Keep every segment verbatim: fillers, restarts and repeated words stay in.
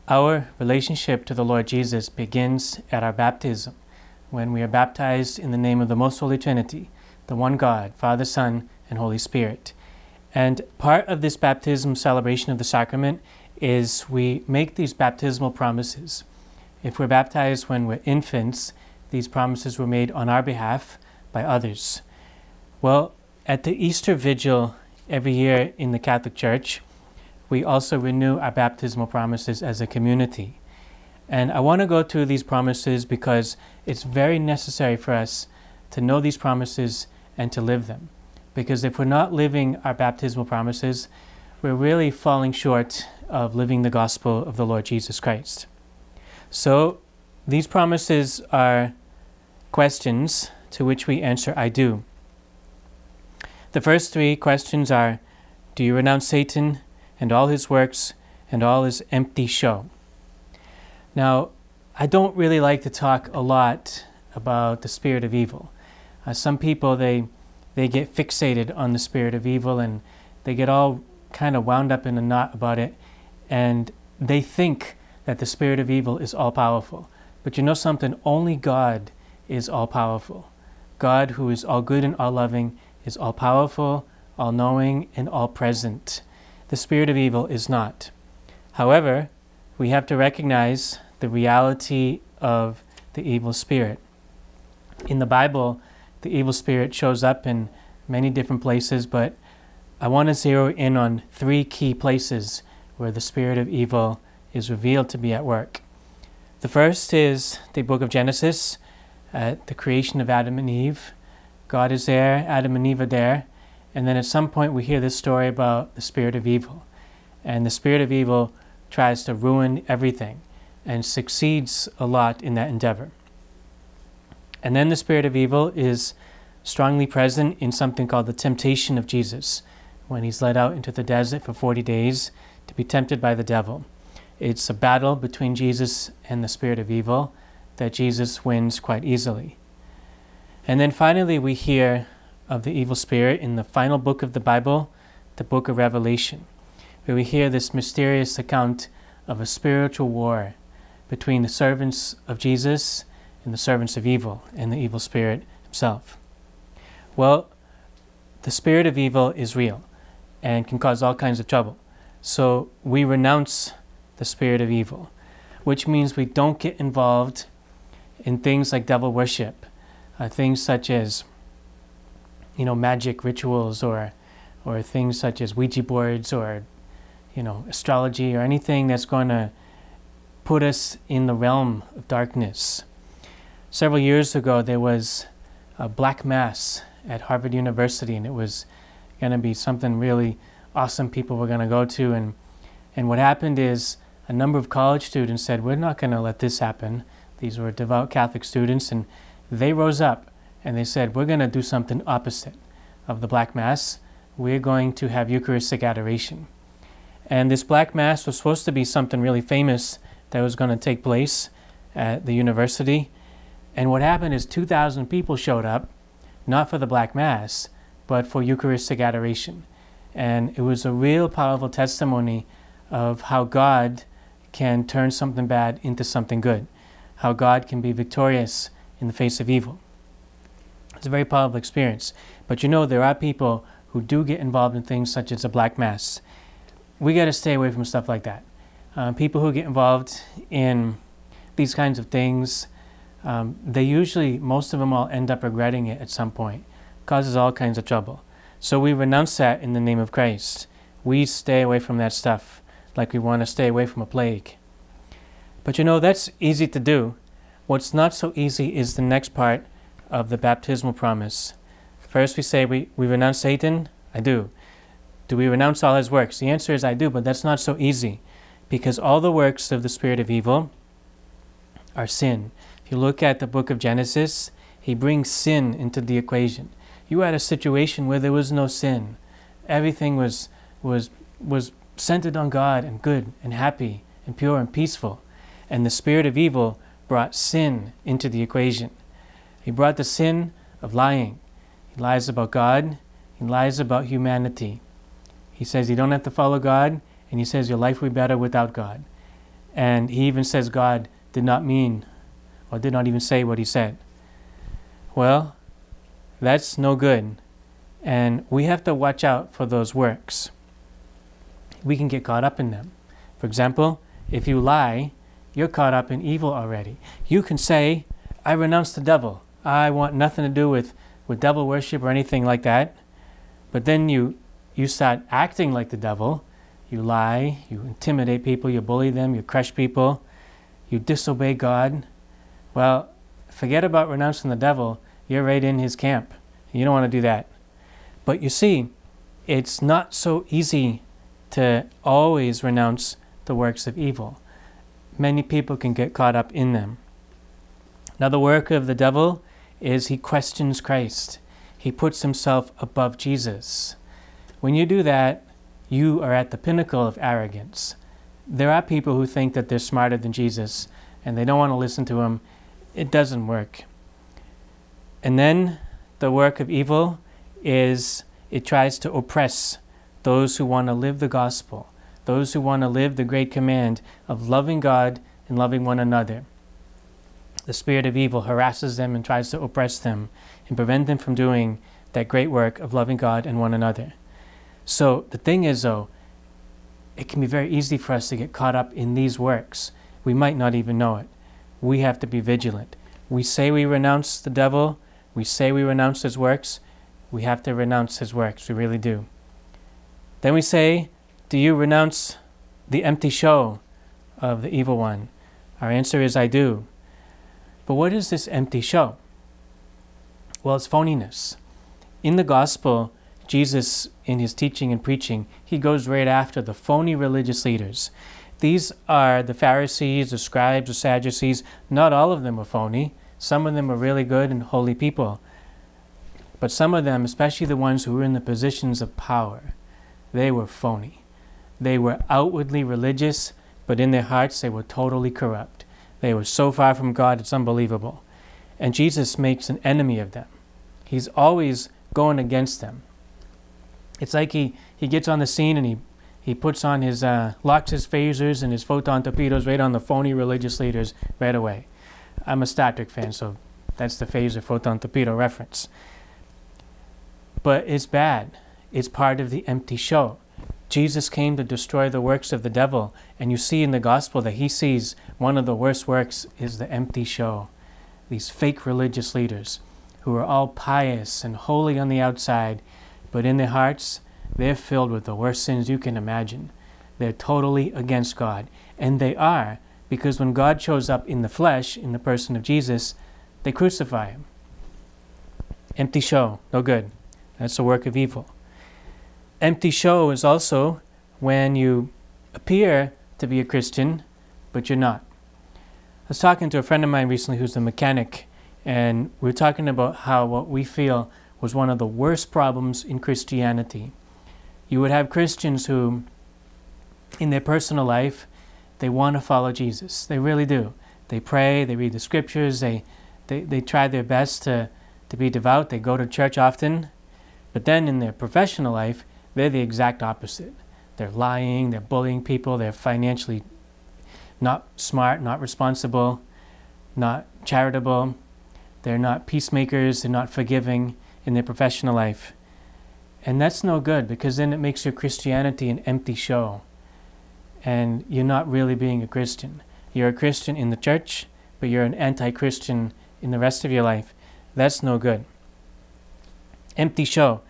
Our relationship to the Lord Jesus begins at our baptism, when we are baptized in the name of the Most Holy Trinity, the one God, Father, Son, and Holy Spirit. And part of this baptism celebration of the sacrament is we make these baptismal promises. If we're baptized when we're infants, these promises were made on our behalf by others. Well, at the Easter Vigil every year in the Catholic Church, we also renew our baptismal promises as a community. And I want to go through these promises because it's very necessary for us to know these promises and to live them. Because if we're not living our baptismal promises, we're really falling short of living the gospel of the Lord Jesus Christ. So these promises are questions to which we answer, I do. The first three questions are, do you renounce Satan and all his works and all his empty show? Now, I don't really like to talk a lot about the spirit of evil. Uh, some people, they they get fixated on the spirit of evil and they get all kind of wound up in a knot about it, and they think that the spirit of evil is all-powerful. But you know something? Only God is all-powerful. God, who is all good and all-loving, is all-powerful, all-knowing, and all-present. The spirit of evil is not. However, we have to recognize the reality of the evil spirit. In the Bible, the evil spirit shows up in many different places, but I want to zero in on three key places where the spirit of evil is revealed to be at work. The first is the book of Genesis, at the creation of Adam and Eve. God is there, Adam and Eve are there, and then at some point we hear this story about the spirit of evil. And the spirit of evil tries to ruin everything and succeeds a lot in that endeavor. And then the spirit of evil is strongly present in something called the temptation of Jesus, when he's led out into the desert for forty days to be tempted by the devil. It's a battle between Jesus and the spirit of evil that Jesus wins quite easily. And then finally we hear of the evil spirit in the final book of the Bible, the book of Revelation, where we hear this mysterious account of a spiritual war between the servants of Jesus and the servants of evil and the evil spirit himself. Well, the spirit of evil is real and can cause all kinds of trouble. So we renounce the spirit of evil, which means we don't get involved in things like devil worship, uh, things such as, you know, magic rituals, or or things such as Ouija boards, or, you know, astrology, or anything that's going to put us in the realm of darkness. Several years ago, there was a black mass at Harvard University, and it was going to be something really awesome people were going to go to. And, and what happened is a number of college students said, we're not going to let this happen. These were devout Catholic students, and they rose up and they said, we're going to do something opposite of the black mass. We're going to have Eucharistic adoration. And this black mass was supposed to be something really famous that was going to take place at the university. And what happened is two thousand people showed up, not for the black mass, but for Eucharistic adoration. And it was a real powerful testimony of how God can turn something bad into something good, how God can be victorious in the face of evil. It's a very powerful experience. But you know, there are people who do get involved in things such as a black mass. We got to stay away from stuff like that. Uh, people who get involved in these kinds of things, um, they usually, most of them all end up regretting it at some point. It causes all kinds of trouble. So we renounce that in the name of Christ. We stay away from that stuff like we want to stay away from a plague. But you know, that's easy to do. What's not so easy is the next part of the baptismal promise. First we say, we, we renounce Satan? I do. Do we renounce all his works? The answer is I do, but that's not so easy, because all the works of the spirit of evil are sin. If you look at the book of Genesis, he brings sin into the equation. You had a situation where there was no sin. Everything was was was centered on God and good and happy and pure and peaceful. And the spirit of evil brought sin into the equation. He brought the sin of lying. He lies about God. He lies about humanity. He says you don't have to follow God, and he says your life will be better without God. And he even says God did not mean, or did not even say what he said. Well, that's no good. And we have to watch out for those works. We can get caught up in them. For example, if you lie, you're caught up in evil already. You can say, I renounce the devil. I want nothing to do with, with devil worship or anything like that. But then you, you start acting like the devil. You lie, you intimidate people, you bully them, you crush people, you disobey God. Well, forget about renouncing the devil. You're right in his camp. You don't want to do that. But you see, it's not so easy to always renounce the works of evil. Many people can get caught up in them. Now, the work of the devil is he questions Christ. He puts himself above Jesus. When you do that, you are at the pinnacle of arrogance. There are people who think that they're smarter than Jesus, and they don't want to listen to him. It doesn't work. And then the work of evil is it tries to oppress those who want to live the gospel, those who want to live the great command of loving God and loving one another. The spirit of evil harasses them and tries to oppress them and prevent them from doing that great work of loving God and one another. So the thing is, though, it can be very easy for us to get caught up in these works. We might not even know it. We have to be vigilant. We say we renounce the devil. We say we renounce his works. We have to renounce his works. We really do. Then we say, do you renounce the empty show of the evil one? Our answer is, I do. But what is this empty show? Well, it's phoniness. In the gospel, Jesus, in his teaching and preaching, he goes right after the phony religious leaders. These are the Pharisees, the scribes, the Sadducees. Not all of them were phony. Some of them were really good and holy people. But some of them, especially the ones who were in the positions of power, they were phony. They were outwardly religious, but in their hearts they were totally corrupt. They were so far from God, it's unbelievable. And Jesus makes an enemy of them. He's always going against them. It's like he, he gets on the scene and he, he puts on his, uh, locks his phasers and his photon torpedoes right on the phony religious leaders right away. I'm a Star Trek fan, so that's the phaser photon torpedo reference. But it's bad. It's part of the empty show. Jesus came to destroy the works of the devil, and you see in the gospel that he sees one of the worst works is the empty show. These fake religious leaders who are all pious and holy on the outside, but in their hearts, they're filled with the worst sins you can imagine. They're totally against God. And they are, because when God shows up in the flesh, in the person of Jesus, they crucify him. Empty show, no good. That's the work of evil. Empty show is also when you appear to be a Christian, but you're not. I was talking to a friend of mine recently who's a mechanic, and we were talking about how what we feel was one of the worst problems in Christianity. You would have Christians who, in their personal life, they want to follow Jesus. They really do. They pray, they read the scriptures, they, they, they try their best to, to be devout, they go to church often. But then in their professional life, they're the exact opposite. They're lying, they're bullying people, they're financially not smart, not responsible, not charitable. They're not peacemakers, they're not forgiving in their professional life. And that's no good, because then it makes your Christianity an empty show. And you're not really being a Christian. You're a Christian in the church, but you're an anti-Christian in the rest of your life. That's no good. Empty show.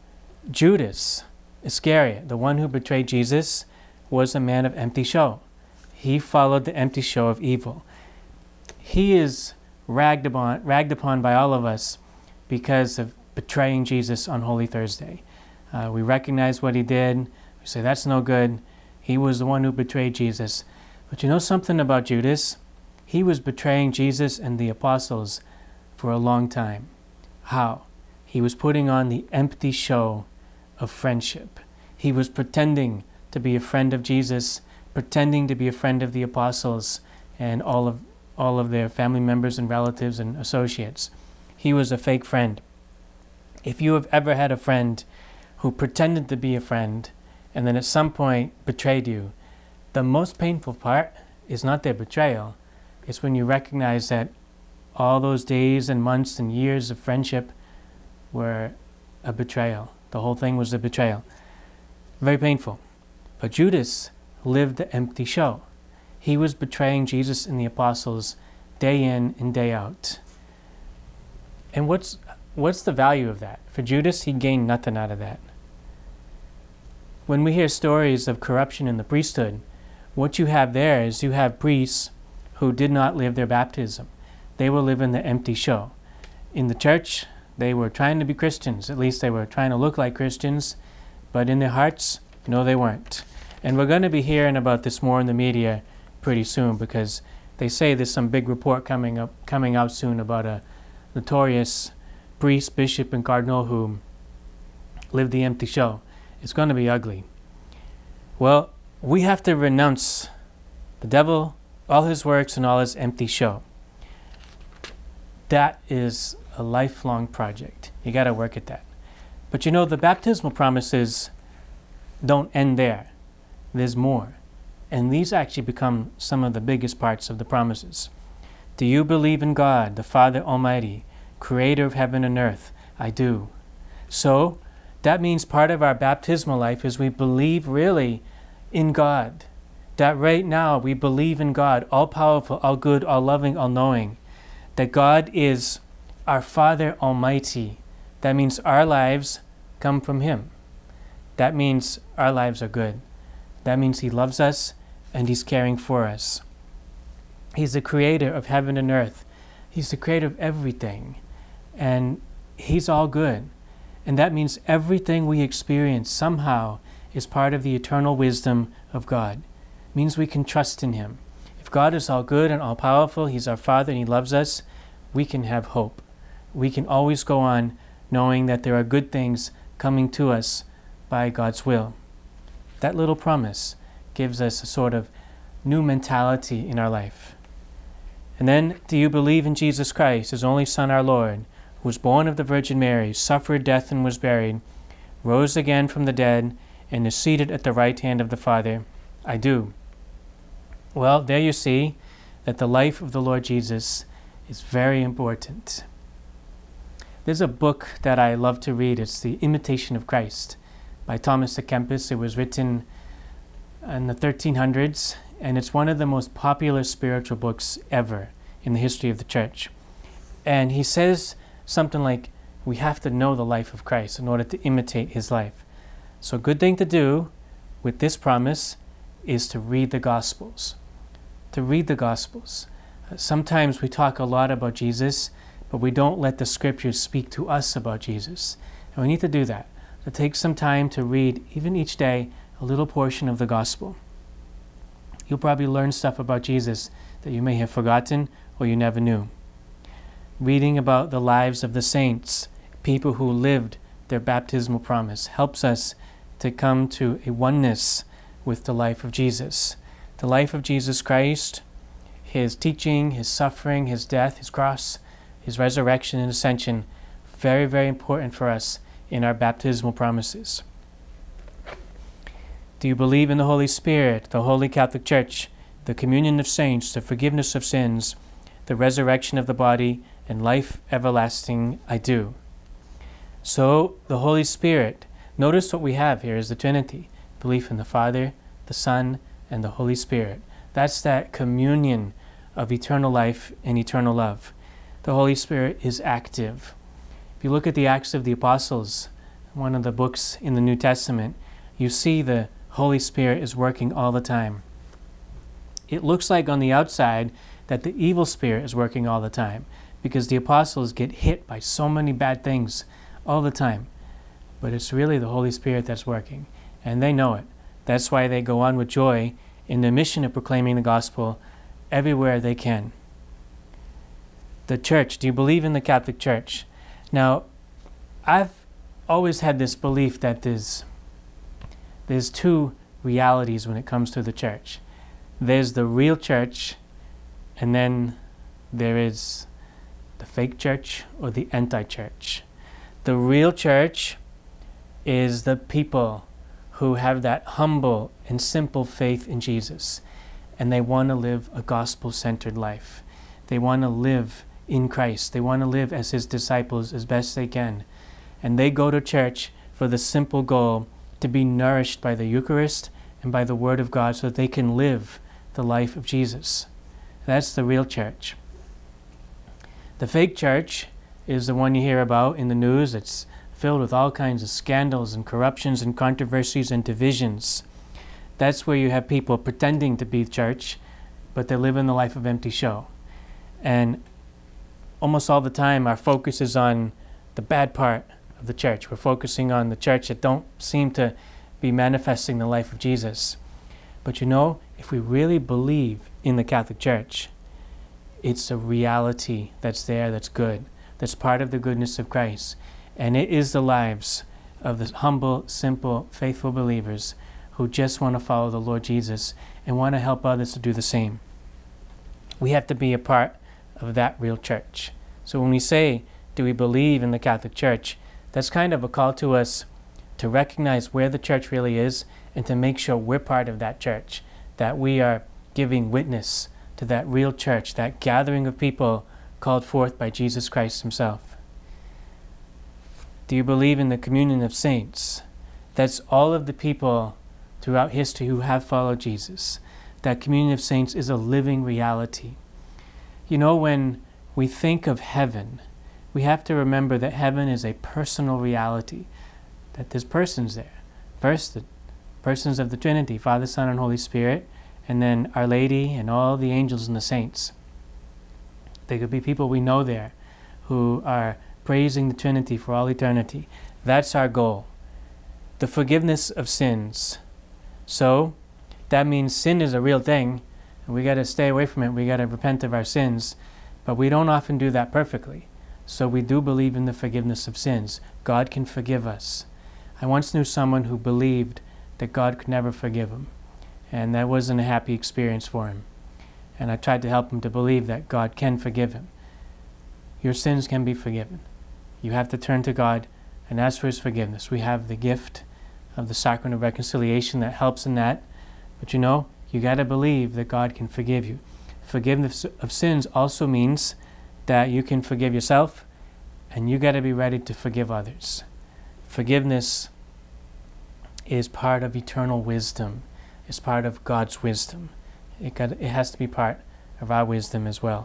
Judas Iscariot, the one who betrayed Jesus, was a man of empty show. He followed the empty show of evil. He is ragged upon, ragged upon by all of us because of betraying Jesus on Holy Thursday. Uh, we recognize what he did. We say, that's no good. He was the one who betrayed Jesus. But you know something about Judas? He was betraying Jesus and the apostles for a long time. How? He was putting on the empty show of friendship. He was pretending to be a friend of Jesus, pretending to be a friend of the apostles and all of all of their family members and relatives and associates. He was a fake friend. If you have ever had a friend who pretended to be a friend and then at some point betrayed you, the most painful part is not their betrayal. It's when you recognize that all those days and months and years of friendship were a betrayal. The whole thing was a betrayal. Very painful. But Judas lived the empty show. He was betraying Jesus and the apostles day in and day out. And what's what's the value of that? For Judas, he gained nothing out of that. When we hear stories of corruption in the priesthood, what you have there is you have priests who did not live their baptism. They were living the empty show. In the church, they were trying to be Christians. At least they were trying to look like Christians. But in their hearts, no, they weren't. And we're going to be hearing about this more in the media pretty soon, because they say there's some big report coming up, coming out soon about a notorious priest, bishop, and cardinal who lived the empty show. It's going to be ugly. Well, we have to renounce the devil, all his works, and all his empty show. That is a lifelong project. You got to work at that. But you know, the baptismal promises don't end there. There's more. And these actually become some of the biggest parts of the promises. Do you believe in God, the Father Almighty, creator of heaven and earth? I do. So, that means part of our baptismal life is we believe really in God. That right now we believe in God, all-powerful, all-good, all-loving, all-knowing. That God is our Father Almighty. That means our lives come from Him. That means our lives are good. That means He loves us and He's caring for us. He's the creator of heaven and earth. He's the creator of everything. And He's all good. And that means everything we experience somehow is part of the eternal wisdom of God. It means we can trust in Him. If God is all good and all powerful, He's our Father and He loves us, we can have hope. We can always go on knowing that there are good things coming to us by God's will. That little promise gives us a sort of new mentality in our life. And then, do you believe in Jesus Christ, His only Son, our Lord, who was born of the Virgin Mary, suffered death and was buried, rose again from the dead, and is seated at the right hand of the Father? I do. Well, there you see that the life of the Lord Jesus is very important. There's a book that I love to read. It's The Imitation of Christ by Thomas à Kempis. It was written in the thirteen hundreds, and it's one of the most popular spiritual books ever in the history of the church. And he says something like, we have to know the life of Christ in order to imitate His life. So a good thing to do with this promise is to read the Gospels. To read the Gospels. Sometimes we talk a lot about Jesus, but we don't let the Scriptures speak to us about Jesus. And we need to do that. To take some time to read, even each day, a little portion of the Gospel. You'll probably learn stuff about Jesus that you may have forgotten or you never knew. Reading about the lives of the saints, people who lived their baptismal promise, helps us to come to a oneness with the life of Jesus. The life of Jesus Christ, His teaching, His suffering, His death, His cross, His resurrection and ascension, very, very important for us in our baptismal promises. Do you believe in the Holy Spirit, the Holy Catholic Church, the communion of saints, the forgiveness of sins, the resurrection of the body, and life everlasting? I do. So, the Holy Spirit, notice what we have here is the Trinity. Belief in the Father, the Son, and the Holy Spirit. That's that communion of eternal life and eternal love. The Holy Spirit is active. If you look at the Acts of the Apostles, one of the books in the New Testament, you see the Holy Spirit is working all the time. It looks like on the outside that the evil spirit is working all the time, because the apostles get hit by so many bad things all the time. But it's really the Holy Spirit that's working, and they know it. That's why they go on with joy in their mission of proclaiming the gospel everywhere they can. The church, do you believe in the Catholic Church? Now, I've always had this belief that there's, there's two realities when it comes to the church. There's the real church, and then there is the fake church or the anti-church. The real church is the people who have that humble and simple faith in Jesus. and they want to live a gospel-centered life. They want to live in Christ. They want to live as His disciples as best they can. And they go to church for the simple goal to be nourished by the Eucharist and by the Word of God so that they can live the life of Jesus. That's the real church. The fake church is the one you hear about in the news. It's filled with all kinds of scandals and corruptions and controversies and divisions. That's where you have people pretending to be church, but they're living the life of empty show. And almost all the time our focus is on the bad part of the church. We're focusing on the church that don't seem to be manifesting the life of Jesus. But you know, if we really believe in the Catholic Church, it's a reality that's there, that's good, that's part of the goodness of Christ. And it is the lives of the humble, simple, faithful believers who just want to follow the Lord Jesus and want to help others to do the same. We have to be a part of that real church. So when we say, do we believe in the Catholic Church, that's kind of a call to us to recognize where the church really is and to make sure we're part of that church, that we are giving witness to that real church, that gathering of people called forth by Jesus Christ Himself. Do you believe in the communion of saints? That's all of the people throughout history who have followed Jesus. That communion of saints is a living reality. You know, when we think of heaven, we have to remember that heaven is a personal reality, that there's persons there. First, the persons of the Trinity, Father, Son, and Holy Spirit, and then Our Lady and all the angels and the saints. There could be people we know there who are praising the Trinity for all eternity. That's our goal. The forgiveness of sins. So, that means sin is a real thing, and we got to stay away from it. We got to repent of our sins, but we don't often do that perfectly. So we do believe in the forgiveness of sins. God can forgive us. I once knew someone who believed that God could never forgive him, and that wasn't a happy experience for him. And I tried to help him to believe that God can forgive him. Your sins can be forgiven. You have to turn to God and ask for His forgiveness. We have the gift of the sacrament of reconciliation that helps in that. But you know, you got to believe that God can forgive you. Forgiveness of sins also means that you can forgive yourself, and you got to be ready to forgive others. Forgiveness is part of eternal wisdom. It's part of God's wisdom. It, got, it has to be part of our wisdom as well.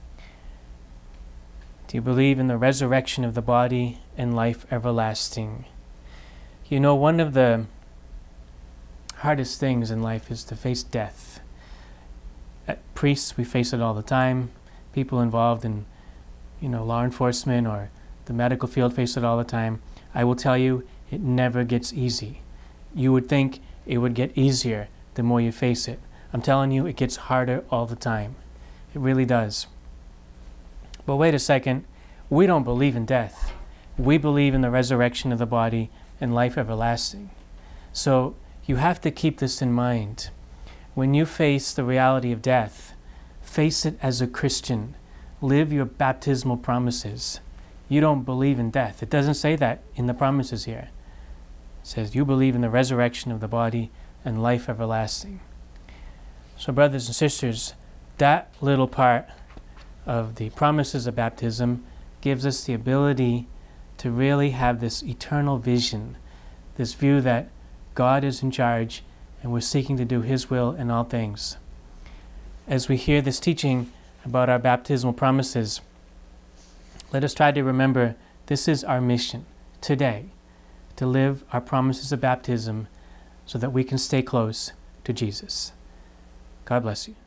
Do you believe in the resurrection of the body and life everlasting? You know, one of the hardest things in life is to face death. At priests, we face it all the time. People involved in, you know, law enforcement or the medical field face it all the time. I will tell you, it never gets easy. You would think it would get easier the more you face it. I'm telling you, it gets harder all the time. It really does. But wait a second, we don't believe in death. We believe in the resurrection of the body and life everlasting. So you have to keep this in mind. When you face the reality of death, face it as a Christian. Live your baptismal promises. You don't believe in death. It doesn't say that in the promises here. It says you believe in the resurrection of the body and life everlasting. So brothers and sisters, that little part of the promises of baptism gives us the ability to really have this eternal vision, this view that God is in charge and we're seeking to do His will in all things. As we hear this teaching about our baptismal promises, let us try to remember this is our mission today, to live our promises of baptism so that we can stay close to Jesus. God bless you.